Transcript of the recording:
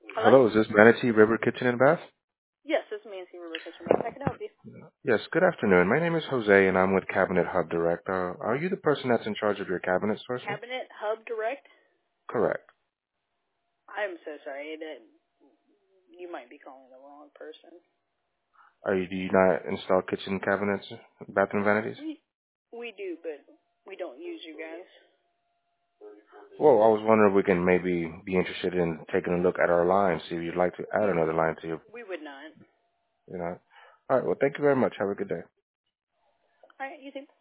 Hello? Hello, is this Manatee River Kitchen and Bath? Yes, this is Nancy River Kitchen. How can I help you? Yes, good afternoon. My name is Jose, and I'm with Cabinet Hub Direct. Are you the person that's in charge of your cabinet sourcing? Cabinet Hub Direct? Correct. I'm so sorry. You might be calling the wrong person. Do you not install kitchen cabinets, bathroom vanities? We do, but we don't use you guys. Well, I was wondering if we can maybe be interested in taking a look at our line, see if you'd like to add another line to your, We would not. you know. All right, well, thank you very much. Have a good day. All right, you too.